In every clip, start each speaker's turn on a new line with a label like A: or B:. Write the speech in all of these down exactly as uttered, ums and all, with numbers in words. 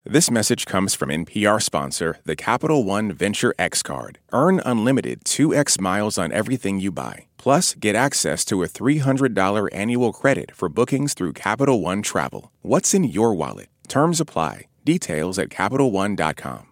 A: This message comes from N P R sponsor, the Capital One Venture X Card. Earn unlimited two x miles on everything you buy. Plus, get access to a three hundred dollars annual credit for bookings through Capital One Travel. What's in your wallet? Terms apply. Details at Capital One dot com.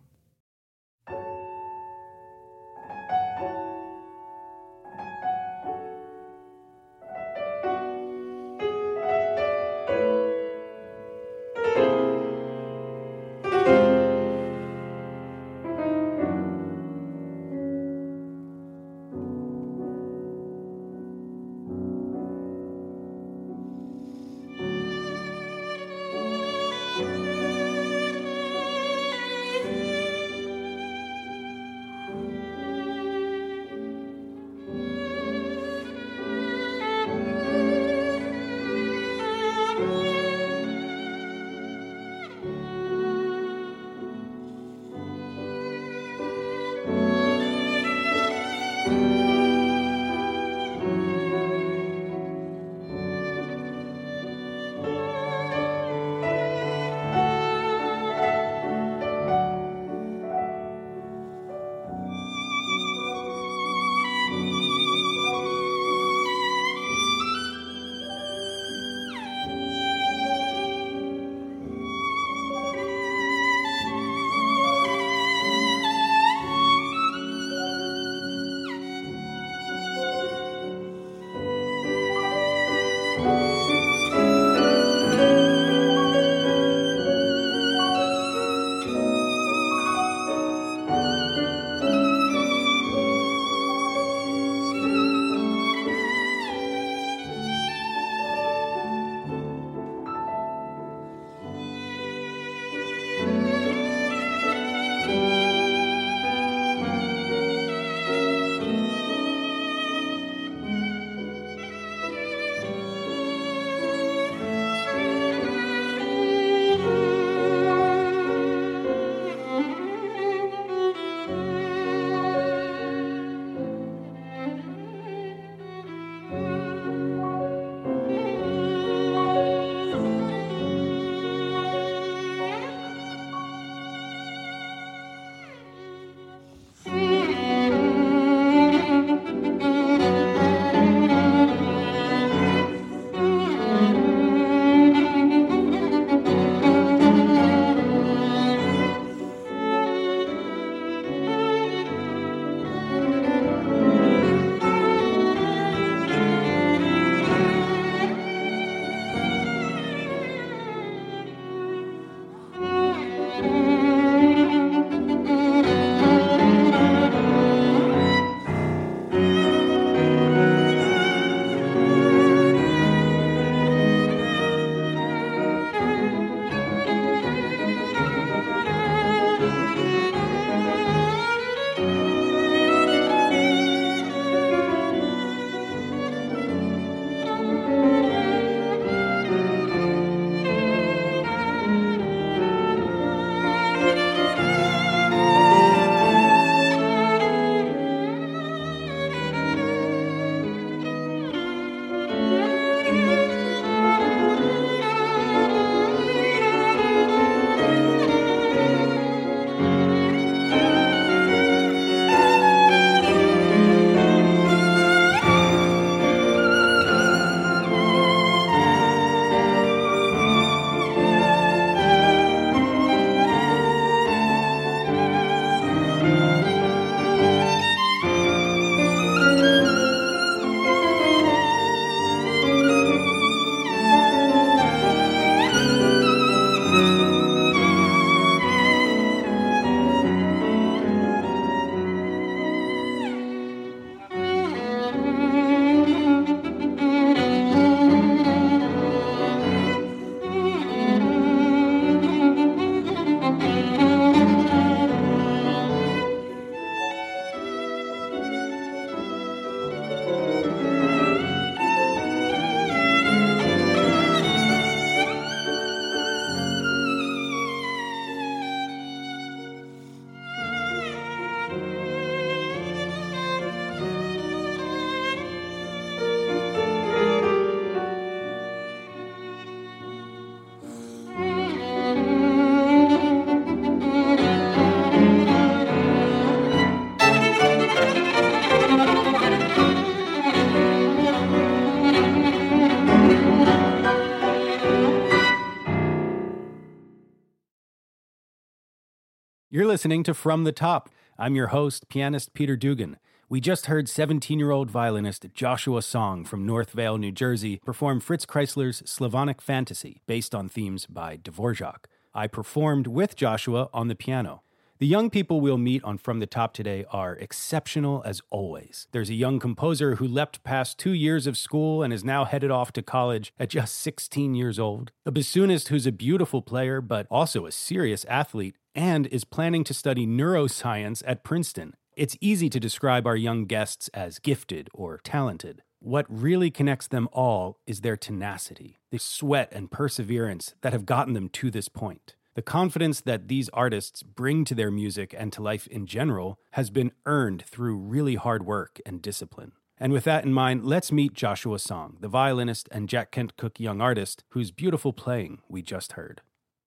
B: You're listening to From the Top. I'm your host, pianist Peter Dugan. We just heard seventeen-year-old violinist Joshua Song from North Vale, New Jersey, perform Fritz Kreisler's Slavonic Fantasy, based on themes by Dvorak. I performed with Joshua on the piano. The young people we'll meet on From the Top today are exceptional as always. There's a young composer who leapt past two years of school and is now headed off to college at just sixteen years old. A bassoonist who's a beautiful player, but also a serious athlete, and is planning to study neuroscience at Princeton. It's easy to describe our young guests as gifted or talented. What really connects them all is their tenacity, the sweat and perseverance that have gotten them to this point. The confidence that these artists bring to their music and to life in general has been earned through really hard work and discipline. And with that in mind, let's meet Joshua Song, the violinist and Jack Kent Cooke young artist whose beautiful playing we just heard.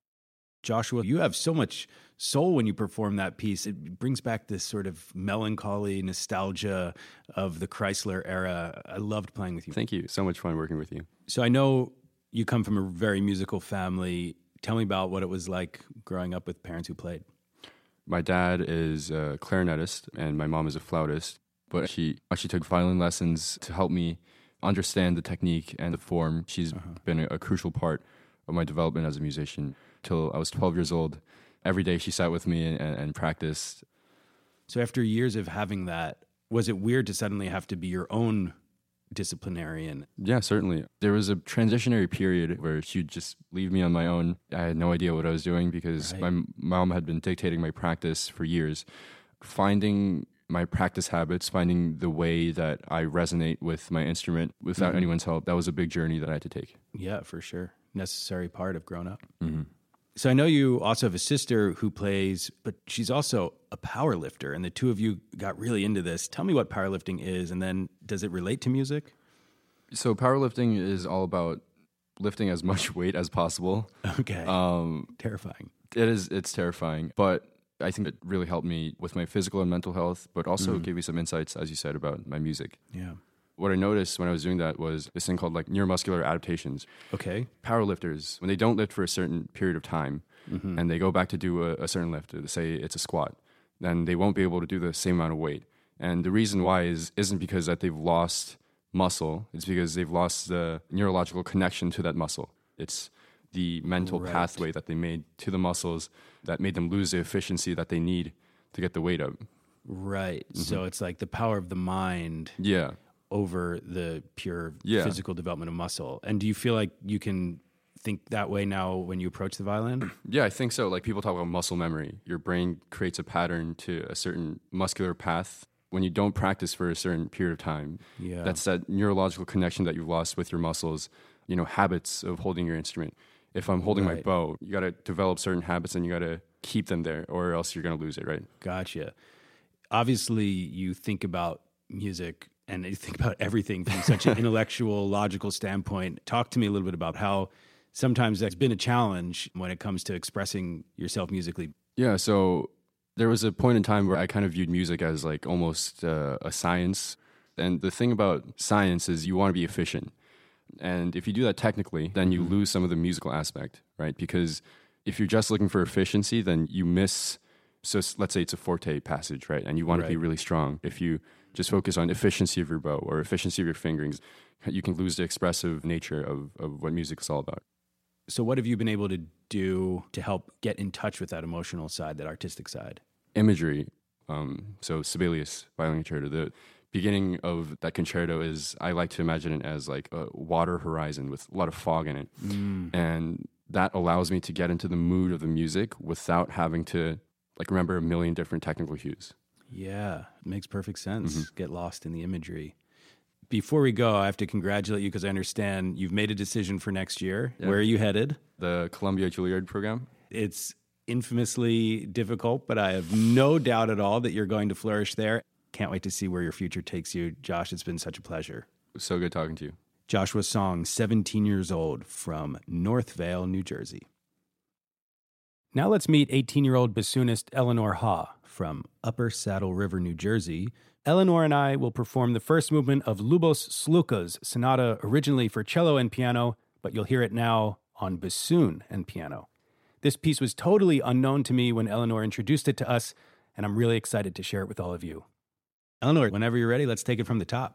B: Joshua, you have so much soul when you perform that piece. It brings back this sort of melancholy nostalgia of the Kreisler era. I loved playing with you.
C: Thank you. So much fun working with you.
B: So I know you come from a very musical family. Tell me about what it was like growing up with parents who played.
C: My dad is a clarinetist and my mom is a flautist, but she actually took violin lessons to help me understand the technique and the form. She's uh-huh. been a, a crucial part of my development as a musician. Till I was twelve years old, every day she sat with me and, and practiced.
B: So after years of having that, was it weird to suddenly have to be your own disciplinarian?
C: Yeah, certainly. There was a transitionary period where she'd just leave me on my own. I had no idea what I was doing because right. my mom had been dictating my practice for years. Finding my practice habits, finding the way that I resonate with my instrument without mm-hmm. anyone's help, that was a big journey that I had to take.
B: Yeah, for sure. Necessary part of growing up.
C: Mm-hmm.
B: So I know you also have a sister who plays, but she's also a power lifter, and the two of you got really into this. Tell me what powerlifting is, and then does it relate to music?
C: So powerlifting is all about lifting as much weight as possible.
B: Okay. Um, terrifying.
C: It is. It's terrifying, but I think it really helped me with my physical and mental health, but also mm. gave me some insights, as you said, about my music.
B: Yeah.
C: What I noticed when I was doing that was this thing called like neuromuscular adaptations.
B: Okay.
C: Powerlifters, when they don't lift for a certain period of time mm-hmm. and they go back to do a, a certain lift, say it's a squat, then they won't be able to do the same amount of weight. And the reason why is, isn't because that they've lost muscle, it's because they've lost the neurological connection to that muscle. It's the mental right. pathway that they made to the muscles that made them lose the efficiency that they need to get the weight up.
B: Right. Mm-hmm. So it's like the power of the mind.
C: Yeah.
B: Over the pure
C: yeah.
B: physical development of muscle. And do you feel like you can think that way now when you approach the violin?
C: Yeah, I think so. Like people talk about muscle memory. Your brain creates a pattern to a certain muscular path. When you don't practice for a certain period of time,
B: yeah.
C: that's that neurological connection that you've lost with your muscles, you know, habits of holding your instrument. If I'm holding
B: right.
C: my bow, you got to develop certain habits and you got to keep them there or else you're going to lose it, right?
B: Gotcha. Obviously, you think about music and you think about everything from such an intellectual, logical standpoint. Talk to me a little bit about how sometimes that's been a challenge when it comes to expressing yourself musically.
C: Yeah, so there was a point in time where I kind of viewed music as like almost uh, a science. And the thing about science is you want to be efficient. And if you do that technically, then you mm-hmm. lose some of the musical aspect, right? Because if you're just looking for efficiency, then you miss, so let's say it's a forte passage, right? And you want right. to be really strong. If you just focus on efficiency of your bow or efficiency of your fingerings, you can lose the expressive nature of, of what music is all about.
B: So what have you been able to do to help get in touch with that emotional side, that artistic side?
C: Imagery. Um, so Sibelius violin concerto, the beginning of that concerto is, I like to imagine it as like a water horizon with a lot of fog in it. Mm. And that allows me to get into the mood of the music without having to like remember a million different technical cues.
B: Yeah, it makes perfect sense.
C: Mm-hmm.
B: Get lost in the imagery. Before we go, I have to congratulate you because I understand you've made a decision for next year. Yeah. Where are you headed?
C: The Columbia Juilliard program.
B: It's infamously difficult, but I have no doubt at all that you're going to flourish there. Can't wait to see where your future takes you. Josh, it's been such a pleasure.
C: So good talking to you.
B: Joshua Song, seventeen years old, from North Vale, New Jersey. Now let's meet eighteen-year-old bassoonist Eleanor Ha from Upper Saddle River, New Jersey. Eleanor and I will perform the first movement of Lubos Sluka's sonata, originally for cello and piano, but you'll hear it now on bassoon and piano. This piece was totally unknown to me when Eleanor introduced it to us, and I'm really excited to share it with all of you. Eleanor, whenever you're ready, let's take it from the top.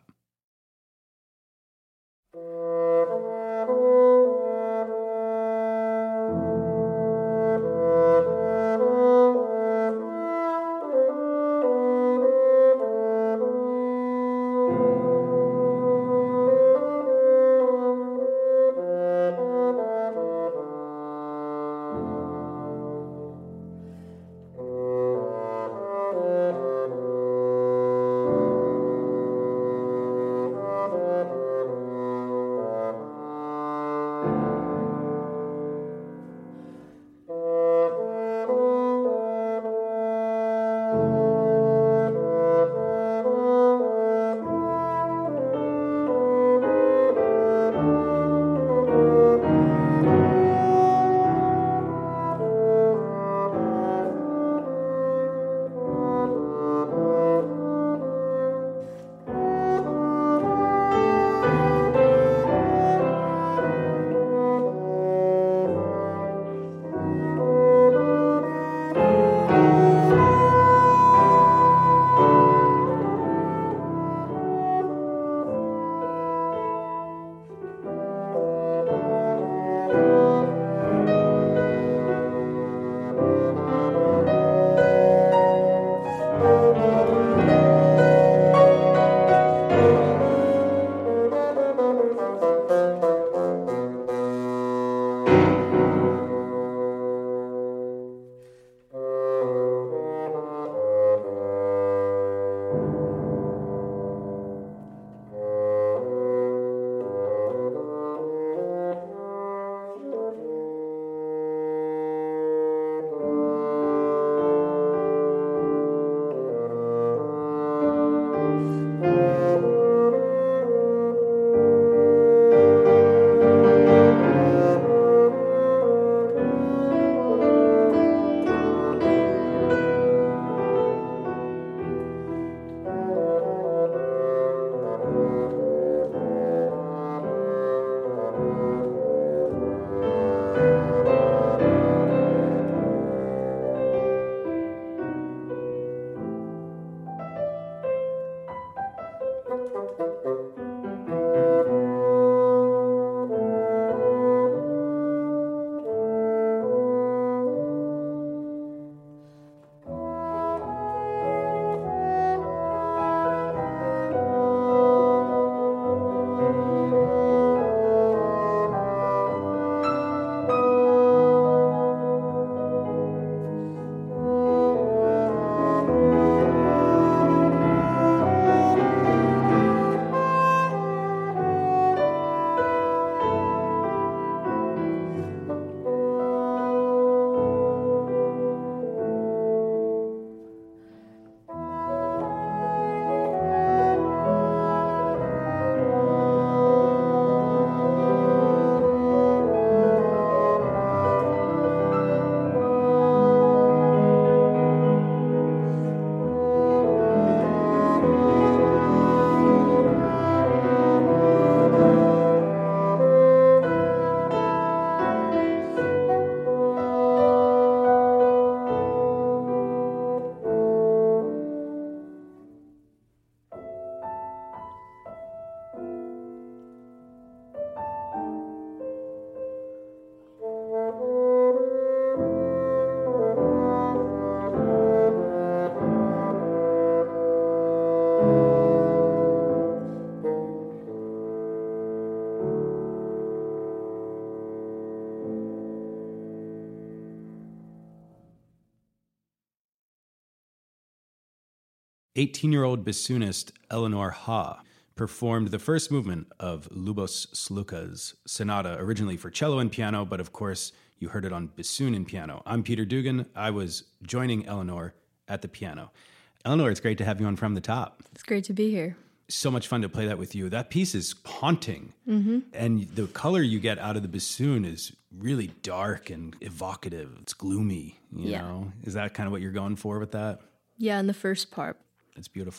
B: eighteen-year-old bassoonist Eleanor Ha performed the first movement of Lubos Sluka's sonata, originally for cello and piano, but of course you heard it on bassoon and piano. I'm Peter Dugan. I was joining Eleanor at the piano. Eleanor, it's great to have you on From the Top.
D: It's great to be here.
B: So much fun to play that with you. That piece is haunting,
D: mm-hmm.
B: and the color you get out of the bassoon is really dark and evocative. It's gloomy, you
D: yeah.
B: know? Is that kind of what you're going for with that?
D: Yeah, in the first part.
B: It's beautiful.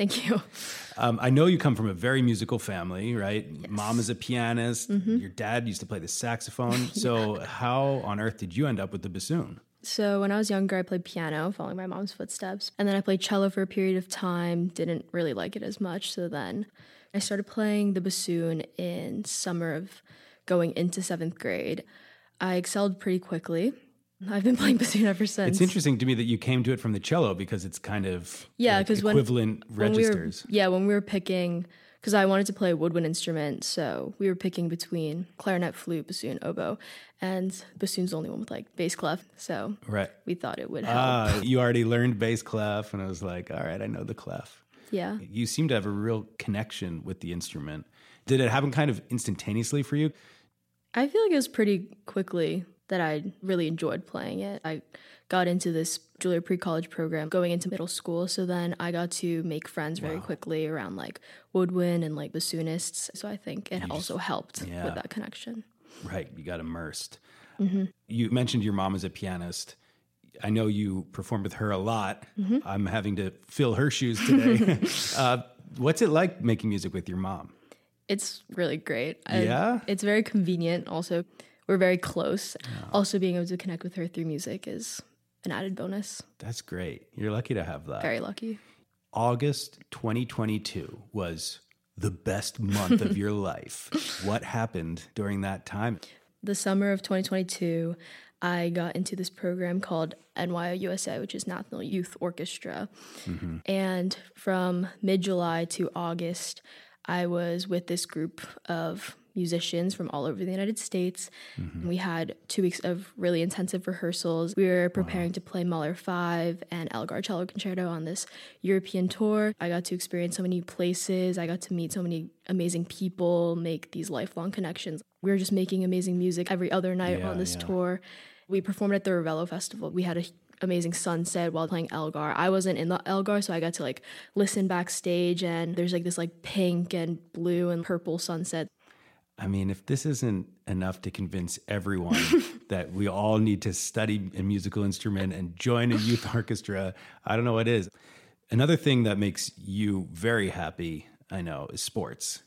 D: Thank you.
B: Um, I know you come from a very musical family, right?
D: Yes.
B: Mom is a pianist. Mm-hmm. Your dad used to play the saxophone. So yeah. How on earth did you end up with the bassoon?
D: So when I was younger, I played piano, following my mom's footsteps. And then I played cello for a period of time, didn't really like it as much. So then I started playing the bassoon in summer of going into seventh grade. I excelled pretty quickly. I've been playing bassoon ever since.
B: It's interesting to me that you came to it from the cello because it's kind of
D: yeah,
B: like
D: because
B: equivalent
D: when,
B: registers.
D: When we were, yeah, when we were picking, because I wanted to play a woodwind instrument, so we were picking between clarinet, flute, bassoon, oboe, and bassoon's the only one with like bass clef, so
B: right.
D: we thought it would help.
B: Ah, you already learned bass clef, and I was like, all right, I know the clef.
D: Yeah.
B: You seem to have a real connection with the instrument. Did it happen kind of instantaneously for you?
D: I feel like it was pretty quickly that I really enjoyed playing it. I got into this Juilliard pre-college program going into middle school, so then I got to make friends very wow. quickly around like woodwind and like bassoonists, so I think it you also just, helped yeah. with that connection.
B: Right, you got immersed.
D: Mm-hmm.
B: You mentioned your mom as a pianist. I know you performed with her a lot.
D: Mm-hmm.
B: I'm having to fill her shoes today. uh, what's it like making music with your mom?
D: It's really great.
B: Yeah?
D: I, it's very convenient also. We're very close. Oh. Also, being able to connect with her through music is an added bonus.
B: That's great. You're lucky to have that.
D: Very lucky.
B: August twenty twenty-two was the best month of your life. What happened during that time?
D: The summer of twenty twenty-two, I got into this program called N Y O U S A, which is National Youth Orchestra.
B: Mm-hmm.
D: And from mid-July to August, I was with this group of musicians from all over the United States.
B: Mm-hmm.
D: We had two weeks of really intensive rehearsals. We were preparing
B: wow.
D: to play Mahler five and Elgar Cello Concerto on this European tour. I got to experience so many places. I got to meet so many amazing people, make these lifelong connections. We were just making amazing music every other night
B: yeah,
D: on this
B: yeah.
D: tour. We performed at the Ravello Festival. We had a amazing sunset while playing Elgar. I wasn't in the Elgar, so I got to like listen backstage, and there's like this like pink and blue and purple sunset.
B: I mean, if this isn't enough to convince everyone that we all need to study a musical instrument and join a youth orchestra, I don't know what is. Another thing that makes you very happy, I know, is sports.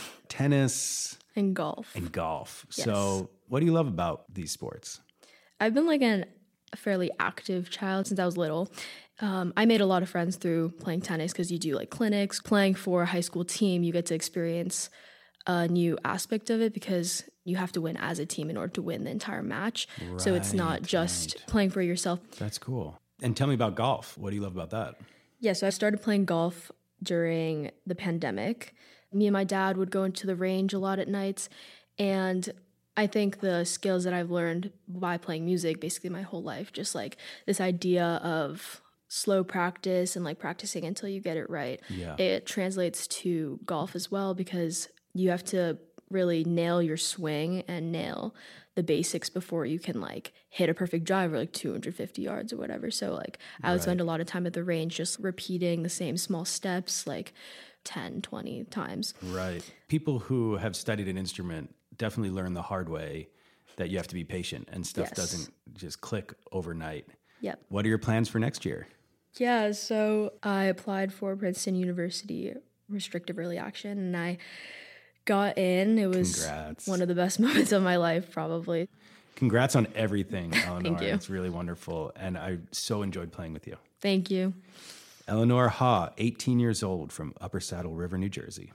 B: Tennis.
D: And golf.
B: And golf.
D: Yes.
B: So what do you love about these sports?
D: I've been like an, a fairly active child since I was little. Um, I made a lot of friends through playing tennis because you do like clinics. Playing for a high school team, you get to experience a new aspect of it because you have to win as a team in order to win the entire match.
B: Right,
D: so it's not just
B: right.
D: playing for yourself.
B: That's cool. And tell me about golf. What do you love about that?
D: Yeah, so I started playing golf during the pandemic. Me and my dad would go into the range a lot at nights, and I think the skills that I've learned by playing music basically my whole life, just like this idea of slow practice and like practicing until you get it right.
B: Yeah.
D: It translates to golf as well because you have to really nail your swing and nail the basics before you can like hit a perfect drive or like two hundred fifty yards or whatever. So like I would
B: right.
D: spend a lot of time at the range just repeating the same small steps like ten, twenty times.
B: Right. People who have studied an instrument definitely learn the hard way that you have to be patient and stuff
D: Yes.
B: doesn't just click overnight.
D: Yep.
B: What are your plans for next year?
D: Yeah, so I applied for Princeton University restrictive early action and I got in. It was
B: Congrats.
D: One of the best moments of my life, probably.
B: Congrats on everything, Eleanor.
D: Thank you.
B: It's really wonderful. And I so enjoyed playing with you.
D: Thank you.
B: Eleanor Ha, eighteen years old from Upper Saddle River, New Jersey.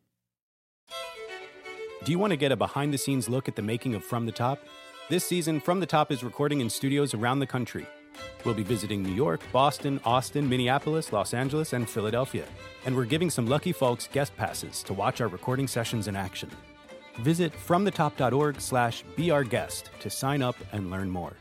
B: Do you want to get a behind-the-scenes look at the making of From the Top? This season, From the Top is recording in studios around the country. We'll be visiting New York, Boston, Austin, Minneapolis, Los Angeles, and Philadelphia. And we're giving some lucky folks guest passes to watch our recording sessions in action. Visit fromthetop.org slash be our guest to sign up and learn more.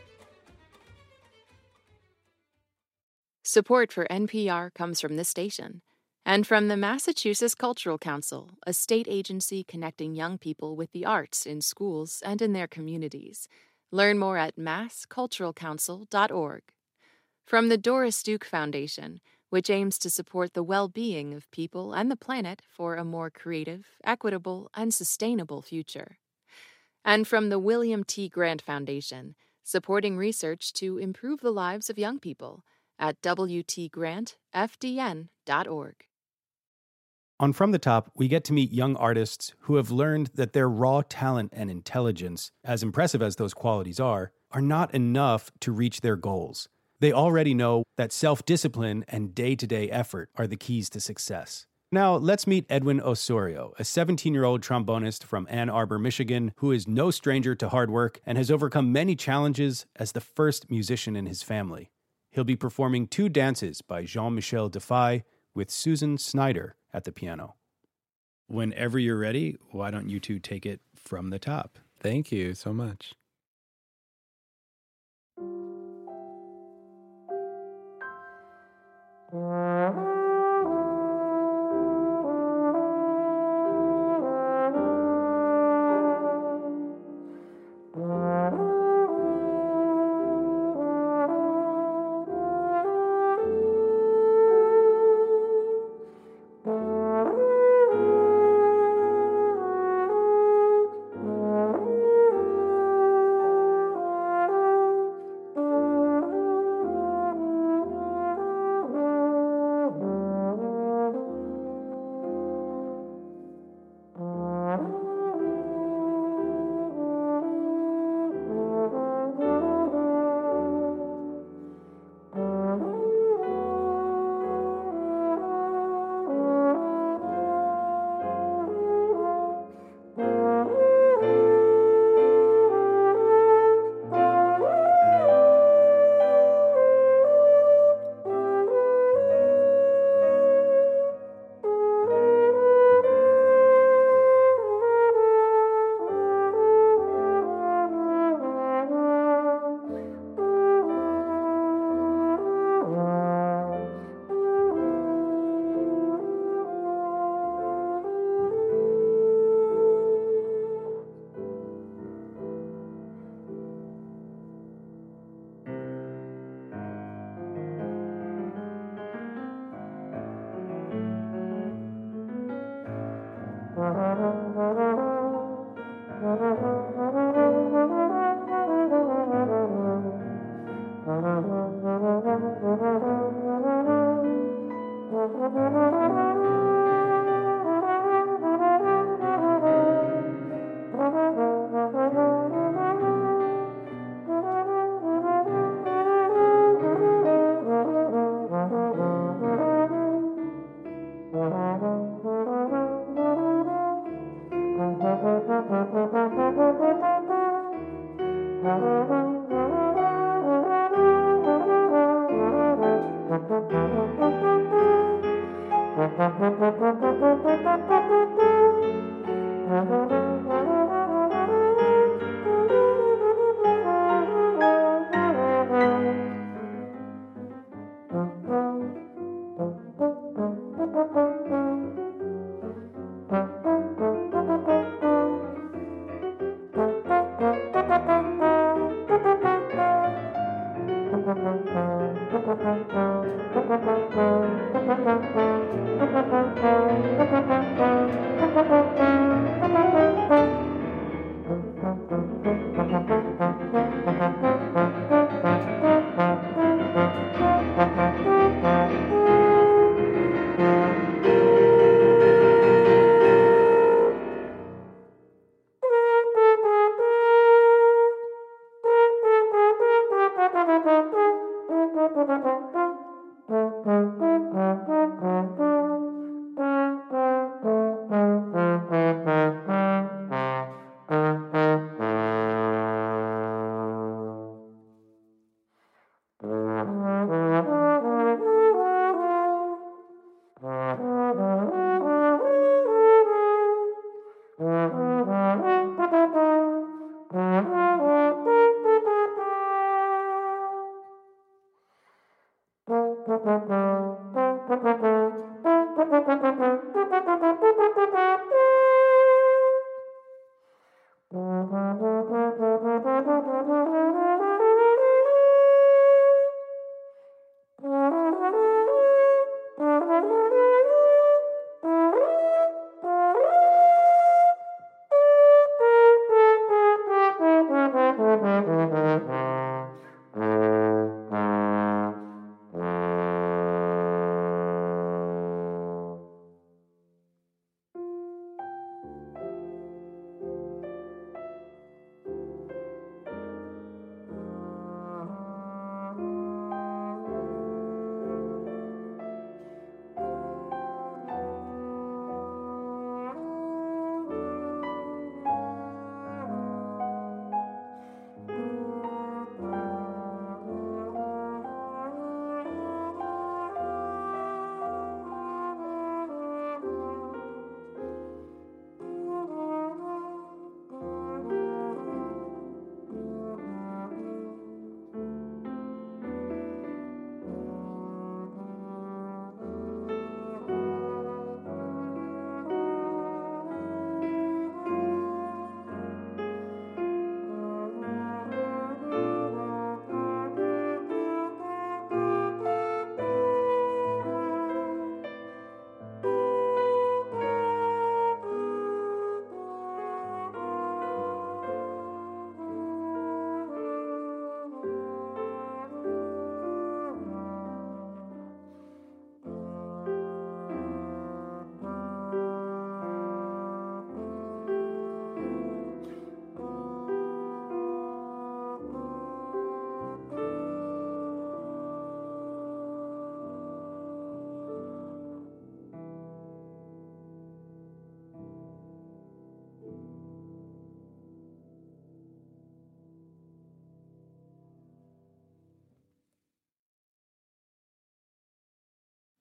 E: Support for N P R comes from this station and from the Massachusetts Cultural Council, a state agency connecting young people with the arts in schools and in their communities. Learn more at mass cultural council dot org. From the Doris Duke Foundation, which aims to support the well-being of people and the planet for a more creative, equitable, and sustainable future. And from the William T. Grant Foundation, supporting research to improve the lives of young people at w t grant f d n dot org.
B: On From the Top, we get to meet young artists who have learned that their raw talent and intelligence, as impressive as those qualities are, are not enough to reach their goals. They already know that self-discipline and day-to-day effort are the keys to success. Now, let's meet Edwin Osorio, a seventeen-year-old trombonist from Ann Arbor, Michigan, who is no stranger to hard work and has overcome many challenges as the first musician in his family. He'll be performing two dances by Jean-Michel Defay with Susan Snyder at the piano. Whenever you're ready, why don't you two take it from the top?
F: Thank you so much.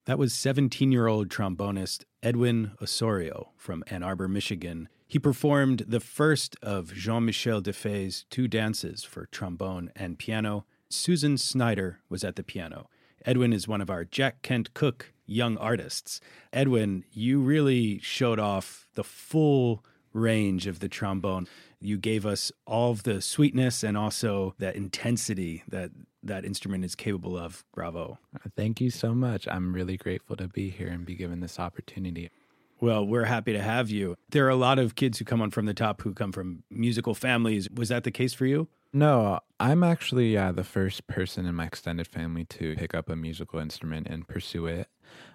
B: That was seventeen-year-old trombonist Edwin Osorio from Ann Arbor, Michigan. He performed the first of Jean-Michel Defay's two dances for trombone and piano. Susan Snyder was at the piano. Edwin is one of our Jack Kent Cooke young artists. Edwin, you really showed off the full range of the trombone. You gave us all of the sweetness and also that intensity that that instrument is capable of. Bravo.
F: Thank you so much. I'm really grateful to be here and be given this opportunity.
B: Well, we're happy to have you. There are a lot of kids who come on From the Top who come from musical families. Was that the case for you?
F: No, I'm actually uh, the first person in my extended family to pick up a musical instrument and pursue it.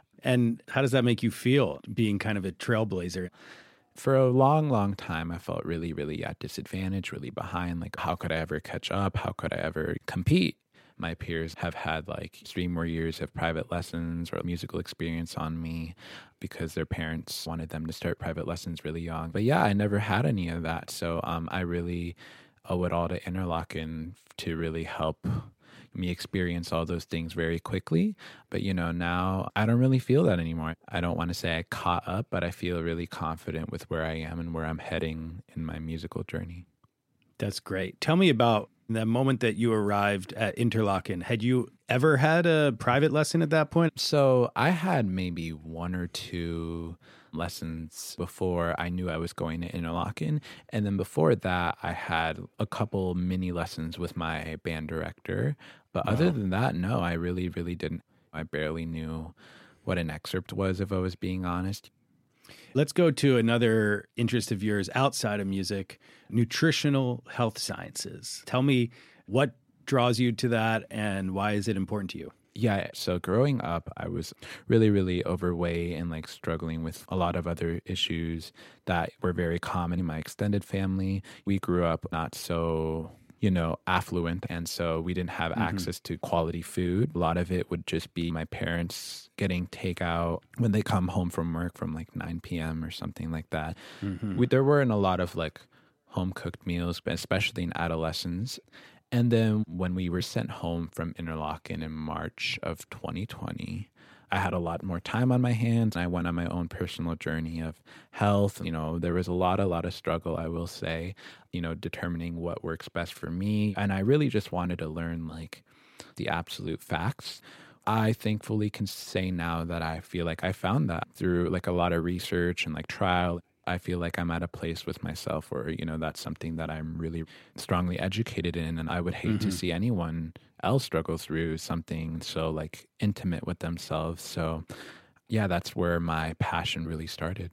B: And how does that make you feel, being kind of a trailblazer?
F: For a long, long time, I felt really, really at disadvantage, really behind. Like, how could I ever catch up? How could I ever compete? My peers have had like three more years of private lessons or musical experience on me because their parents wanted them to start private lessons really young. But yeah, I never had any of that. So um, I really owe it all to Interlochen to really help me experience all those things very quickly. But, you know, now I don't really feel that anymore. I don't want to say I caught up, but I feel really confident with where I am and where I'm heading in my musical journey.
B: That's great. Tell me about the moment that you arrived at Interlochen. Had you ever had a private lesson at that point?
F: So I had maybe one or two lessons before I knew I was going to Interlochen. And then before that, I had a couple mini lessons with my band director. But wow. Other than that, no, I really, really didn't. I barely knew what an excerpt was, if I was being honest.
B: Let's go to another interest of yours outside of music, nutritional health sciences. Tell me what draws you to that and why is it important to you?
F: Yeah, so growing up, I was really, really overweight and like struggling with a lot of other issues that were very common in my extended family. We grew up not so, you know, affluent. And so we didn't have mm-hmm. access to quality food. A lot of it would just be my parents getting takeout when they come home from work from like nine p.m. or something like that. Mm-hmm. We, there weren't a lot of like home cooked meals, but especially in adolescence. And then when we were sent home from Interlochen in March of twenty twenty, I had a lot more time on my hands. I went on my own personal journey of health. You know, there was a lot, a lot of struggle, I will say, you know, determining what works best for me. And I really just wanted to learn like the absolute facts. I thankfully can say now that I feel like I found that through like a lot of research and like trial. I feel like I'm at a place with myself where, you know, that's something that I'm really strongly educated in. And I would hate mm-hmm. to see anyone else struggle through something so like intimate with themselves. So yeah, that's where my passion really started.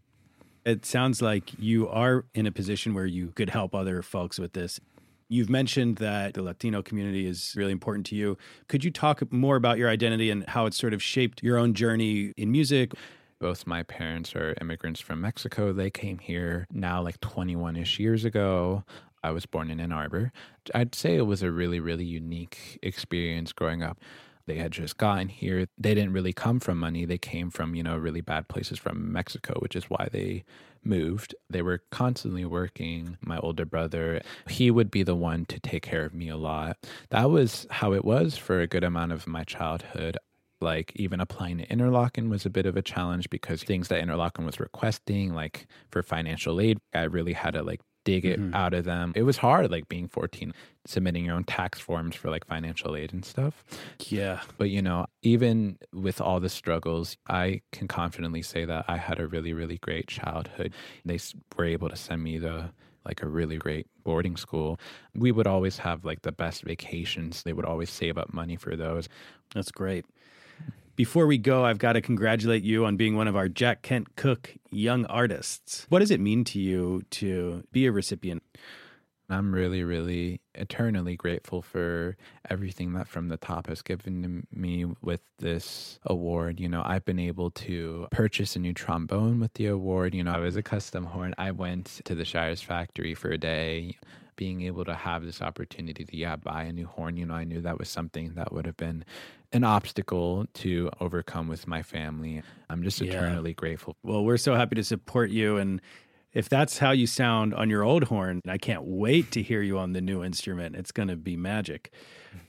B: It sounds like you are in a position where you could help other folks with this. You've mentioned that the Latino community is really important to you. Could you talk more about your identity and how it's sort of shaped your own journey in music?
F: Both my parents are immigrants from Mexico. They came here now like twenty-one-ish years ago. I was born in Ann Arbor. I'd say it was a really, really unique experience growing up. They had just gotten here. They didn't really come from money. They came from, you know, really bad places from Mexico, which is why they moved. They were constantly working. My older brother, he would be the one to take care of me a lot. That was how it was for a good amount of my childhood. Like even applying to Interlochen was a bit of a challenge because things that Interlochen was requesting, like for financial aid, I really had to like dig it mm-hmm. out of them. It was hard, like being fourteen, submitting your own tax forms for like financial aid and stuff.
B: Yeah.
F: But, you know, even with all the struggles, I can confidently say that I had a really, really great childhood. They were able to send me the like a really great boarding school. We would always have like the best vacations. They would always save up money for those.
B: That's great. Before we go, I've got to congratulate you on being one of our Jack Kent Cooke young artists. What does it mean to you to be a recipient?
F: I'm really, really eternally grateful for everything that From the Top has given me with this award. You know, I've been able to purchase a new trombone with the award. You know, I was a custom horn. I went to the Shires factory for a day. Being able to have this opportunity to, yeah, buy a new horn, you know, I knew that was something that would have been an obstacle to overcome with my family. I'm just eternally yeah. grateful.
B: Well, we're so happy to support you. And if that's how you sound on your old horn, I can't wait to hear you on the new instrument. It's going to be magic.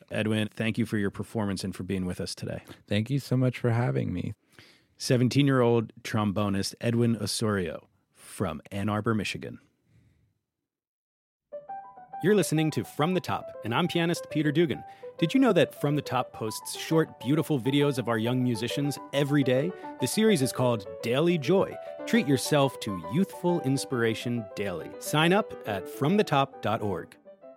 B: Edwin, thank you for your performance and for being with us today.
F: Thank you so much for having me.
B: seventeen-year-old trombonist Edwin Osorio from Ann Arbor, Michigan. You're listening to From the Top, and I'm pianist Peter Dugan. Did you know that From the Top posts short, beautiful videos of our young musicians every day? The series is called Daily Joy. Treat yourself to youthful inspiration daily. Sign up at from the top dot org.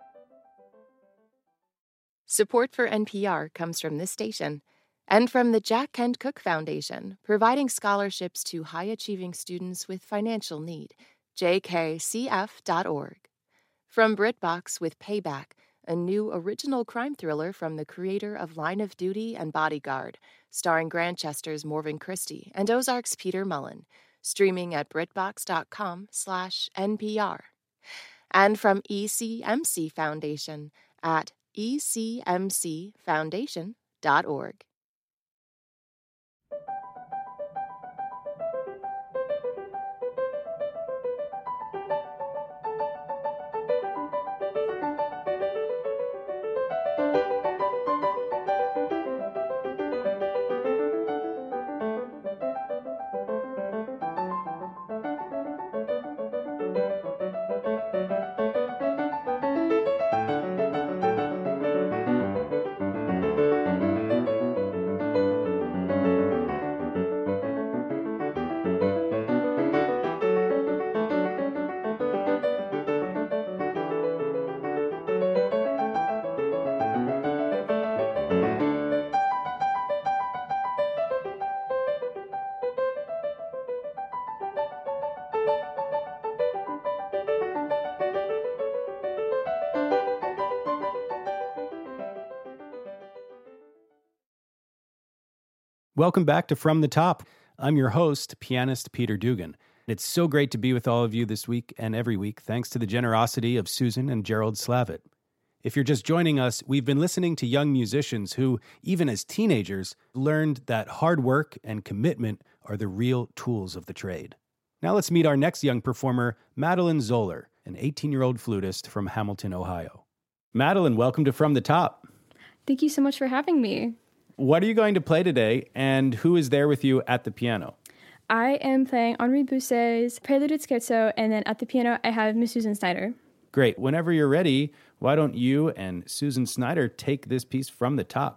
E: Support for N P R comes from this station and from the Jack Kent Cooke Foundation, providing scholarships to high-achieving students with financial need. j k c f dot org. From BritBox with Payback, a new original crime thriller from the creator of Line of Duty and Bodyguard, starring Grantchester's Morven Christie and Ozark's Peter Mullen, streaming at BritBox.com slash NPR. And from E C M C Foundation at e c m c foundation dot org.
B: Welcome back to From the Top. I'm your host, pianist Peter Dugan. It's so great to be with all of you this week and every week, thanks to the generosity of Susan and Gerald Slavitt. If you're just joining us, we've been listening to young musicians who, even as teenagers, learned that hard work and commitment are the real tools of the trade. Now let's meet our next young performer, Madeline Zoller, an eighteen-year-old flutist from Hamilton, Ohio. Madeline, welcome to From the Top.
G: Thank you so much for having me.
B: What are you going to play today, and who is there with you at the piano?
G: I am playing Henri Bousset's Prelude et Scherzo, and then at the piano I have Miss Susan Snyder.
B: Great. Whenever you're ready, why don't you and Susan Snyder take this piece from the top?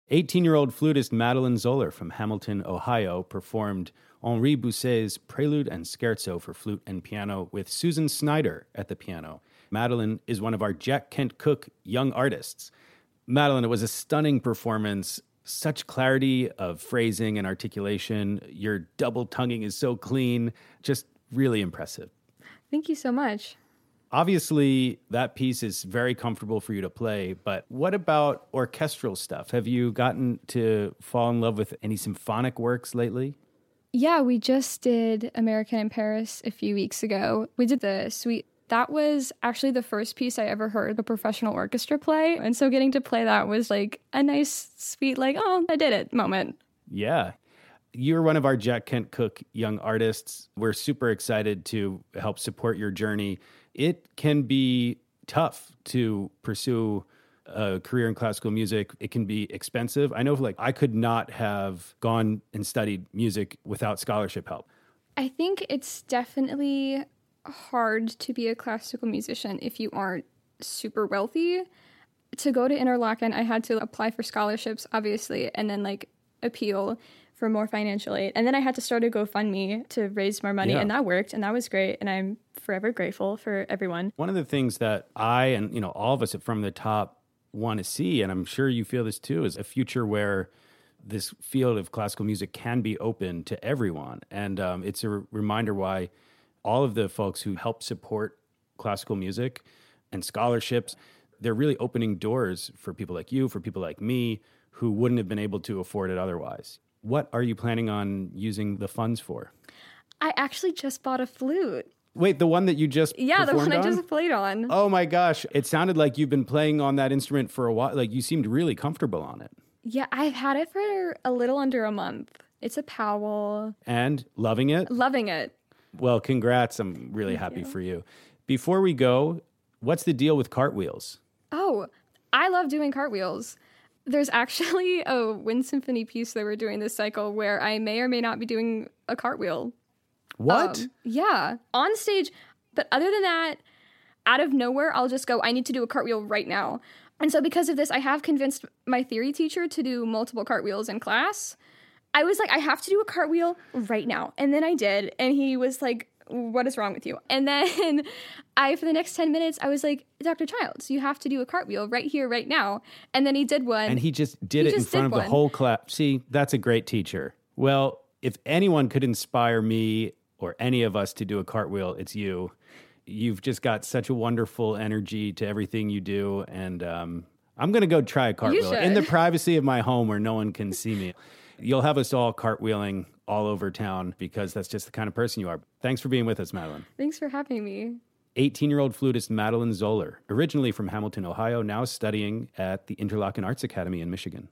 B: eighteen-year-old flutist Madeline Zoller from Hamilton, Ohio, performed Henri Bousset's Prelude and Scherzo for flute and piano with Susan Snyder at the piano. Madeline is one of our Jack Kent Cooke young artists. Madeline, it was a stunning performance, such clarity of phrasing and articulation. Your double tonguing is so clean, just really impressive.
G: Thank you so much.
B: Obviously, that piece is very comfortable for you to play, but what about orchestral stuff? Have you gotten to fall in love with any symphonic works lately?
G: Yeah, we just did American in Paris a few weeks ago. We did the suite. That was actually the first piece I ever heard a professional orchestra play. And so getting to play that was like a nice, sweet, like, oh, I did it moment.
B: Yeah. You're one of our Jack Kent Cooke young artists. We're super excited to help support your journey. It can be tough to pursue a career in classical music. It can be expensive. I know, like, I could not have gone and studied music without scholarship help.
G: I think it's definitely hard to be a classical musician if you aren't super wealthy. To go to Interlochen, I had to apply for scholarships, obviously, and then like appeal for more financial aid. And then I had to start a GoFundMe to raise more money,
B: Yeah.
G: and that worked, and that was great, and I'm forever grateful for everyone.
B: One of the things that I and, you know, all of us at From the Top want to see, and I'm sure you feel this too, is a future where this field of classical music can be open to everyone. And um, it's a r- reminder why all of the folks who help support classical music and scholarships, they're really opening doors for people like you, for people like me, who wouldn't have been able to afford it otherwise. What are you planning on using the funds for?
G: I actually just bought a flute.
B: Wait, the one that you just
G: Yeah, the
B: performed
G: one I
B: on?
G: just played on.
B: Oh my gosh, it sounded like you've been playing on that instrument for a while. Like you seemed really comfortable on it.
G: Yeah, I've had it for a little under a month. It's a Powell.
B: And loving it?
G: Loving it.
B: Well, congrats. I'm really
G: Thank
B: happy
G: you.
B: for you. Before we go, what's the deal with cartwheels?
G: Oh, I love doing cartwheels. There's actually a wind symphony piece that we're doing this cycle where I may or may not be doing a cartwheel.
B: What?
G: Um, yeah, on stage. But other than that, out of nowhere, I'll just go, I need to do a cartwheel right now. And so because of this, I have convinced my theory teacher to do multiple cartwheels in class. I was like, I have to do a cartwheel right now. And then I did. And he was like, what is wrong with you? And then I, for the next ten minutes, I was like, Doctor Childs, you have to do a cartwheel right here, right now. And then he did one.
B: And he just did
G: He
B: it in
G: just
B: front
G: did
B: of the
G: one.
B: whole class. See, that's a great teacher. Well, if anyone could inspire me or any of us to do a cartwheel, it's you. You've just got such a wonderful energy to everything you do. And um, I'm going to go try a cartwheel
G: should.
B: in the privacy of my home where no one can see me. You'll have us all cartwheeling all over town because that's just the kind of person you are. Thanks for being with us, Madeline.
G: Thanks for having me.
B: eighteen-year-old flutist Madeline Zoller, originally from Hamilton, Ohio, now studying at the Interlochen Arts Academy in Michigan.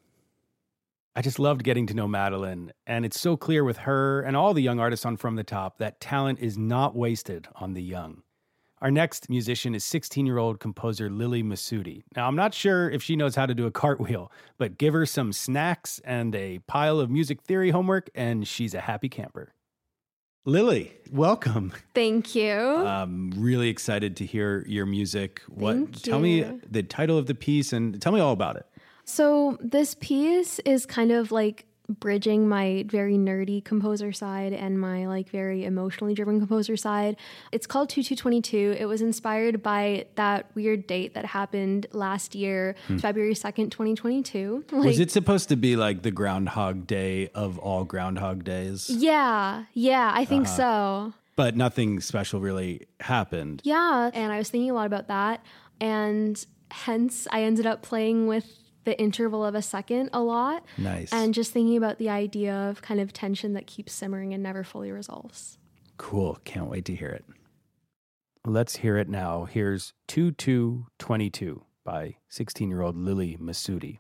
B: I just loved getting to know Madeline, and it's so clear with her and all the young artists on From the Top that talent is not wasted on the young. Our next musician is sixteen-year-old composer Lily Masudi. Now, I'm not sure if she knows how to do a cartwheel, but give her some snacks and a pile of music theory homework, and she's a happy camper. Lily, welcome.
H: Thank you.
B: I'm really excited to hear your music. What?
H: Thank
B: Tell me
H: you.
B: the title of the piece and tell me all about it.
H: So this piece is kind of like bridging my very nerdy composer side and my like very emotionally driven composer side. It's called two two twenty-two. It was inspired by that weird date that happened last year, February second, twenty twenty-two. Like,
B: Was it supposed to be like the Groundhog Day of all Groundhog Days?
H: Yeah, yeah, I think so.
B: But nothing special really happened.
H: Yeah, and I was thinking a lot about that, and hence I ended up playing with the interval of a second a lot.
B: Nice.
H: And just thinking about the idea of kind of tension that keeps simmering and never fully resolves.
B: Cool. Can't wait to hear it. Let's hear it now. Here's two two twenty-two by sixteen-year-old Lily Masudi.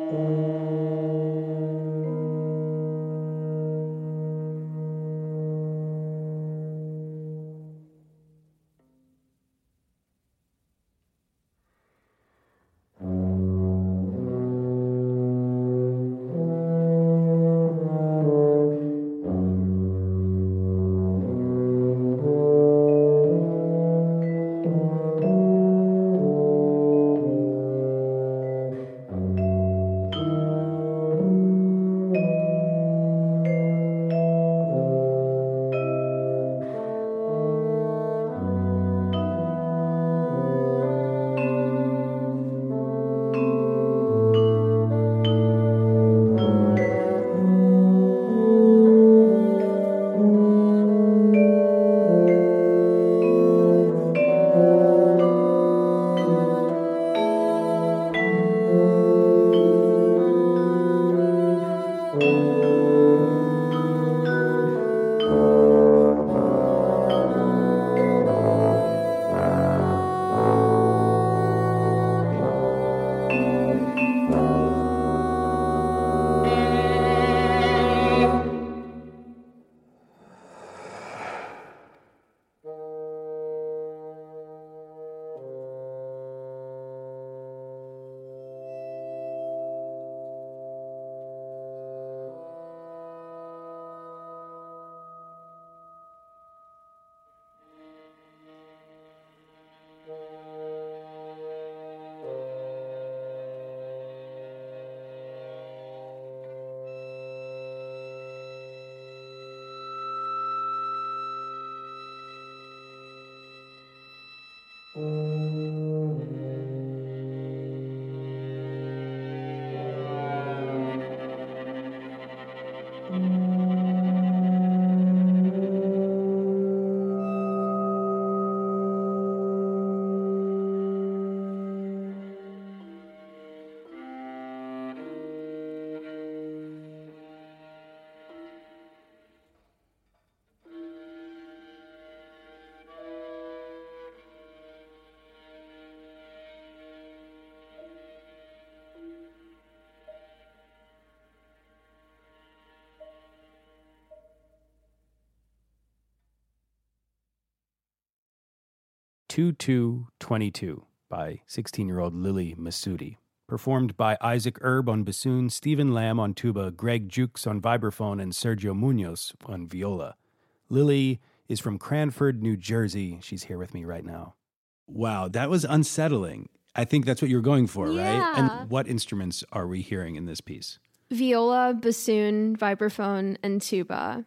B: two two twenty-two by sixteen-year-old Lily Masudi. Performed by Isaac Erb on bassoon, Stephen Lamb on tuba, Greg Jukes on vibraphone, and Sergio Munoz on viola. Lily is from Cranford, New Jersey. She's here with me right now. Wow, that was unsettling. I think that's what you're going for,
H: Yeah.
B: right? And what instruments are we hearing in this piece?
H: Viola, bassoon, vibraphone, and tuba.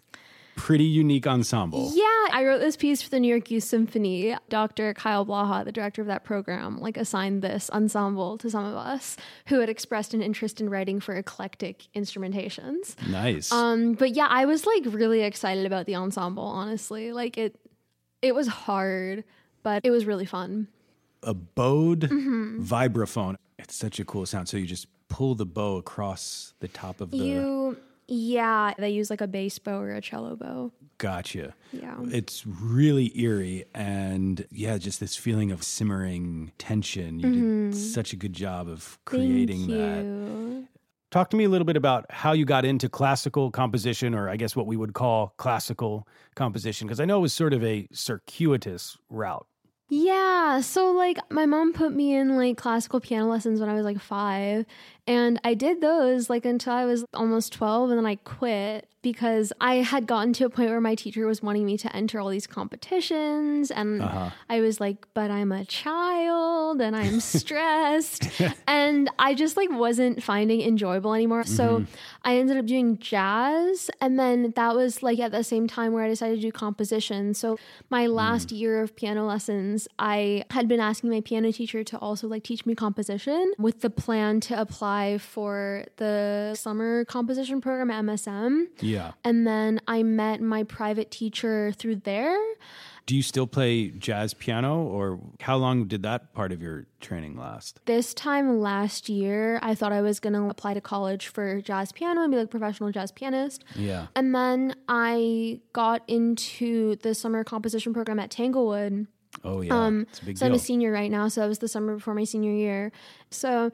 B: Pretty unique ensemble.
H: Yeah, I wrote this piece for the New York Youth Symphony. Doctor Kyle Blaha, the director of that program, like assigned this ensemble to some of us who had expressed an interest in writing for eclectic instrumentations.
B: Nice.
H: Um, but yeah, I was like really excited about the ensemble, honestly. Like it it was hard, but it was really fun.
B: A bowed
H: Mm-hmm.
B: vibraphone. It's such a cool sound. So you just pull the bow across the top of the...
H: You Yeah, they use like a bass bow or a cello bow.
B: Gotcha.
H: Yeah.
B: It's really eerie, and yeah, just this feeling of simmering tension. You did such a good job of creating
H: Thank
B: that.
H: you.
B: Talk to me a little bit about how you got into classical composition, or I guess what we would call classical composition, because I know it was sort of a circuitous route.
H: Yeah, so like my mom put me in like classical piano lessons when I was like five, and I did those like until I was almost twelve, and then I quit because I had gotten to a point where my teacher was wanting me to enter all these competitions, and
B: Uh-huh.
H: I was like, but I'm a child and I'm stressed, and I just like wasn't finding it enjoyable anymore. So I ended up doing jazz, and then that was like at the same time where I decided to do composition. So my last year of piano lessons, I had been asking my piano teacher to also like teach me composition with the plan to apply for the summer composition program at M S M.
B: Yeah.
H: And then I met my private teacher through there.
B: Do you still play jazz piano, or how long did that part of your training last?
H: This time last year, I thought I was going to apply to college for jazz piano and be like a professional jazz pianist.
B: Yeah.
H: And then I got into the summer composition program at Tanglewood.
B: Oh, yeah.
H: Um,
B: it's a big
H: so
B: deal.
H: I'm a senior right now. So that was the summer before my senior year. So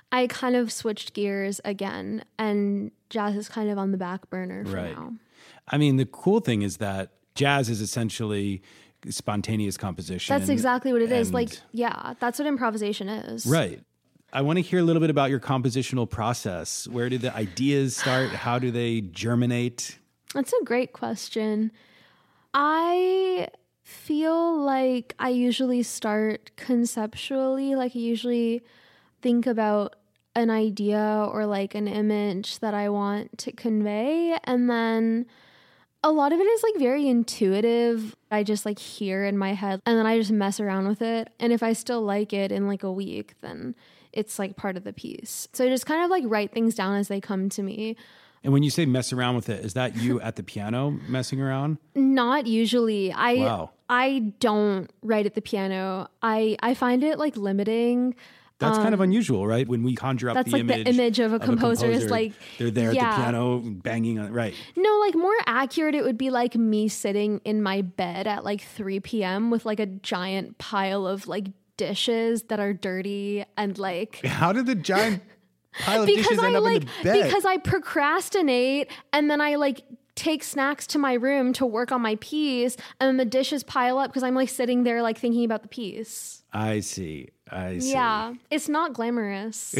H: I kind of switched gears again, and jazz is kind of on the back burner for
B: Right.
H: now.
B: I mean, the cool thing is that jazz is essentially spontaneous composition.
H: That's exactly what it is.
B: and-
H: Like, yeah, that's what improvisation is.
B: Right. I want to hear a little bit about your compositional process. Where do the ideas start? How do they germinate?
H: That's a great question. I feel like I usually start conceptually, like I usually think about an idea or like an image that I want to convey, and then a lot of it is like very intuitive. I just like hear in my head and then I just mess around with it. And if I still like it in like a week, then it's like part of the piece. So I just kind of like write things down as they come to me.
B: And when you say mess around with it, is that you at the piano messing around?
H: Not usually. I
B: Wow.
H: I don't write at the piano. I I find it like limiting.
B: That's kind of unusual, right? When we conjure up
H: Um, That's
B: the
H: like the
B: image,
H: image of a composer is like-
B: they're there
H: yeah.
B: at the piano banging on it. Right.
H: No, like more accurate, it would be like me sitting in my bed at like three p.m. with like a giant pile of like dishes that are dirty and like
B: How did the giant pile of
H: because
B: dishes
H: I
B: end up
H: like
B: in the bed?
H: because I procrastinate and then I like take snacks to my room to work on my piece and then the dishes pile up because I'm like sitting there like thinking about the piece.
B: I see. I see.
H: Yeah, it's not glamorous.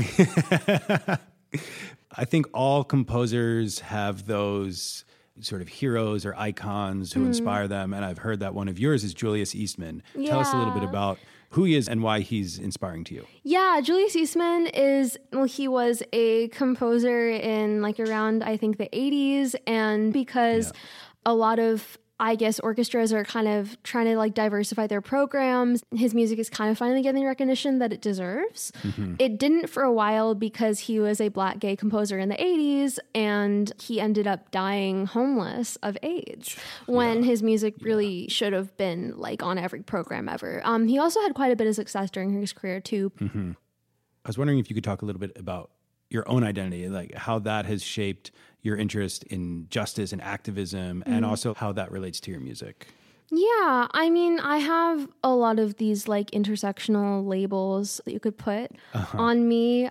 B: I think all composers have those sort of heroes or icons
H: Hmm.
B: who inspire them. And I've heard that one of yours is Julius Eastman. Tell us a little bit
H: Yeah.
B: about who he is and why he's inspiring to you.
H: Yeah, Julius Eastman is, well, he was a composer in like around, I think, the eighties. And because a lot of, I guess, orchestras are kind of trying to like diversify their programs, his music is kind of finally getting the recognition that it deserves. It didn't for a while because he was a black gay composer in the eighties and he ended up dying homeless of AIDS when his music really should have been like on every program ever. Um, he also had quite a bit of success during his career too.
B: I was wondering if you could talk a little bit about your own identity, like how that has shaped your interest in justice and activism, and also how that relates to your music.
H: Yeah, I mean, I have a lot of these like intersectional labels that you could put on me.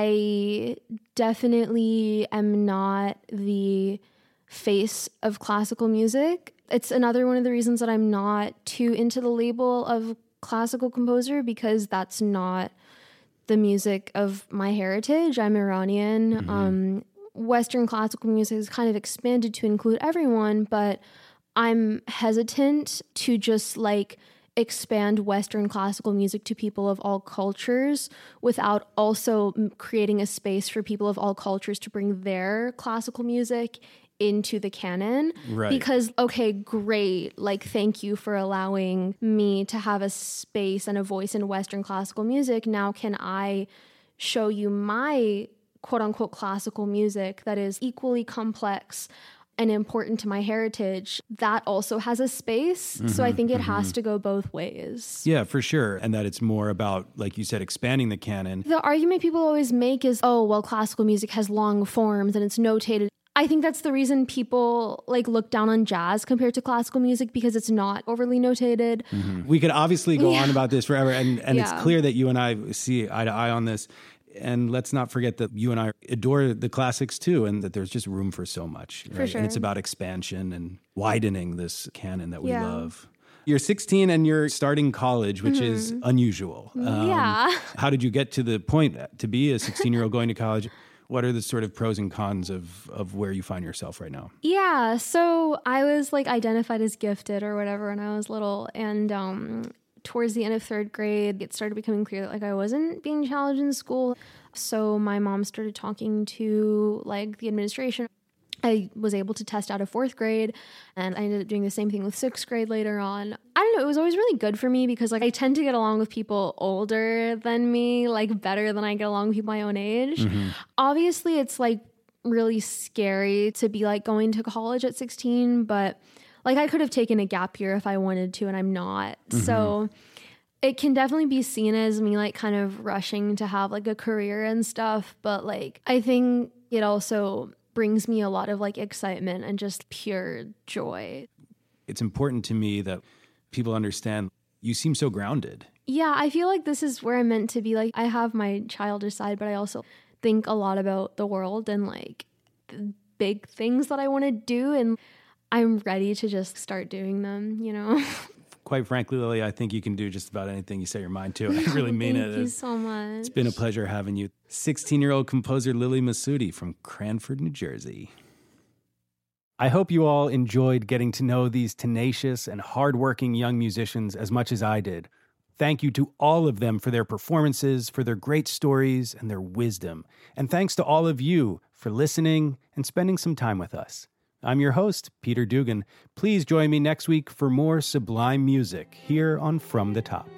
H: I definitely am not the face of classical music. It's another one of the reasons that I'm not too into the label of classical composer because that's not the music of my heritage. I'm Iranian. Um, Western classical music is kind of expanded to include everyone, but I'm hesitant to just like expand Western classical music to people of all cultures without also m- creating a space for people of all cultures to bring their classical music into the canon.
B: Right.
H: Because, okay, great. Like, thank you for allowing me to have a space and a voice in Western classical music. Now, can I show you my quote unquote classical music that is equally complex and important to my heritage that also has a space? So I think it has to go both ways.
B: Yeah, for sure. And that it's more about, like you said, expanding the canon.
H: The argument people always make is, oh, well, classical music has long forms and it's notated. I think that's the reason people like look down on jazz compared to classical music because it's not overly notated.
B: We could obviously go
H: Yeah.
B: on about this forever, and, and it's
H: Yeah.
B: clear that you and I see eye to eye on this. And let's not forget that you and I adore the classics too, and that there's just room for so much. Right?
H: sure.
B: And it's about expansion and widening this canon that we
H: Yeah.
B: love. You're sixteen and you're starting college, which is unusual. Um,
H: Mm-hmm. Yeah.
B: How did you get to the point to be a sixteen-year-old going to college? What are the sort of pros and cons of, of where you find yourself right now?
H: Yeah, so I was like identified as gifted or whatever when I was little, and um, towards the end of third grade, it started becoming clear that like I wasn't being challenged in school. So my mom started talking to like the administration. I was able to test out of fourth grade, and I ended up doing the same thing with sixth grade later on. I don't know, it was always really good for me because like I tend to get along with people older than me, like better than I get along with people my own age. Obviously, it's like really scary to be like going to college at sixteen, but like I could have taken a gap year if I wanted to, and I'm not. So it can definitely be seen as me like kind of rushing to have like a career and stuff, but like I think it also brings me a lot of like excitement and just pure joy.
B: It's important to me that people understand you seem so grounded.
H: Yeah, I feel like this is where I'm meant to be. Like, I have my childish side, but I also think a lot about the world and like the big things that I want to do. And I'm ready to just start doing them, you know?
B: Quite frankly, Lily, I think you can do just about anything you set your mind to. I really mean
H: Thank
B: it.
H: Thank you
B: it's,
H: so much.
B: It's been a pleasure having you. sixteen-year-old composer Lily Masudi from Cranford, New Jersey. I hope you all enjoyed getting to know these tenacious and hardworking young musicians as much as I did. Thank you to all of them for their performances, for their great stories, and their wisdom. And thanks to all of you for listening and spending some time with us. I'm your host, Peter Dugan. Please join me next week for more sublime music here on From the Top.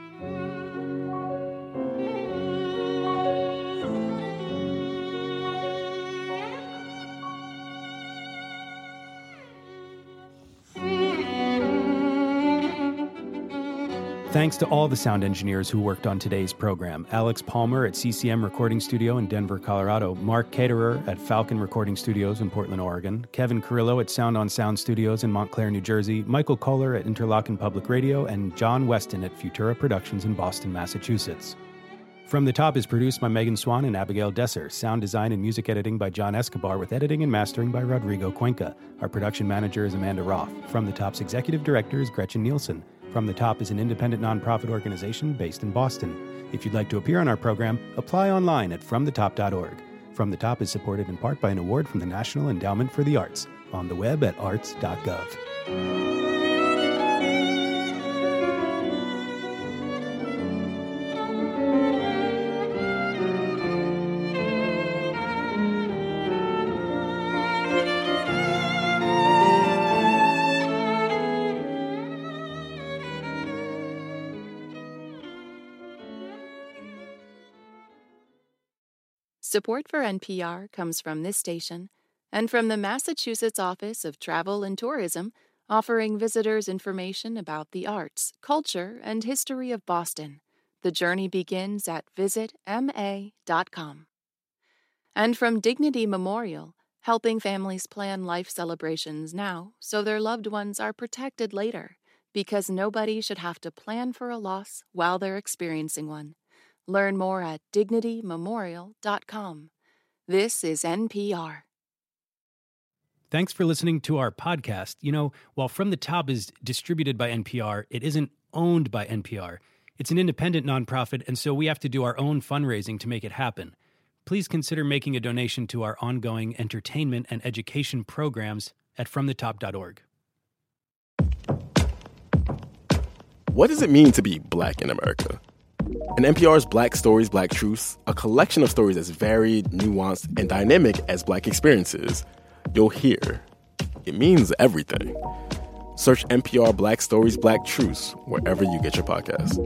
B: Thanks to all the sound engineers who worked on today's program. Alex Palmer at C C M Recording Studio in Denver, Colorado. Mark Caterer at Falcon Recording Studios in Portland, Oregon. Kevin Carrillo at Sound on Sound Studios in Montclair, New Jersey. Michael Kohler at Interlochen Public Radio. And John Weston at Futura Productions in Boston, Massachusetts. From the Top is produced by Megan Swan and Abigail Desser. Sound design and music editing by John Escobar with editing and mastering by Rodrigo Cuenca. Our production manager is Amanda Roth. From the Top's executive director is Gretchen Nielsen. From the Top is an independent nonprofit organization based in Boston. If you'd like to appear on our program, apply online at from the top dot org. From the Top is supported in part by an award from the National Endowment for the Arts, on the web at arts dot gov.
E: Support for N P R comes from this station and from the Massachusetts Office of Travel and Tourism, offering visitors information about the arts, culture, and history of Boston. The journey begins at visit m a dot com. And from Dignity Memorial, helping families plan life celebrations now so their loved ones are protected later, because nobody should have to plan for a loss while they're experiencing one. Learn more at dignity memorial dot com. This is N P R.
B: Thanks for listening to our podcast. You know, while From the Top is distributed by N P R, it isn't owned by N P R. It's an independent nonprofit, and so we have to do our own fundraising to make it happen. Please consider making a donation to our ongoing entertainment and education programs at from the top dot org.
I: What does it mean to be Black in America? In N P R's Black Stories, Black Truths, a collection of stories as varied, nuanced, and dynamic as Black experiences, you'll hear it means everything. Search N P R Black Stories, Black Truths wherever you get your podcasts.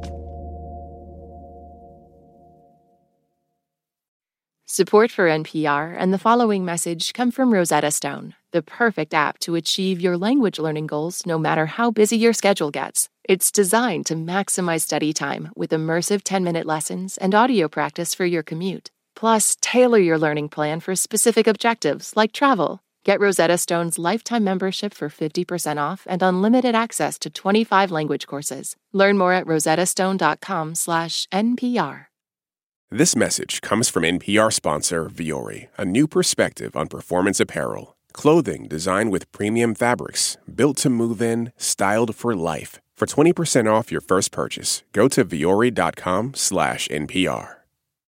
E: Support for N P R and the following message come from Rosetta Stone, the perfect app to achieve your language learning goals no matter how busy your schedule gets. It's designed to maximize study time with immersive ten-minute lessons and audio practice for your commute. Plus, tailor your learning plan for specific objectives like travel. Get Rosetta Stone's lifetime membership for fifty percent off and unlimited access to twenty-five language courses. Learn more at rosettastone dot com slash N P R.
A: This message comes from N P R sponsor Vuori, a new perspective on performance apparel. Clothing designed with premium fabrics, built to move in, styled for life. For twenty percent off your first purchase, go to vuori dot com slash N P R.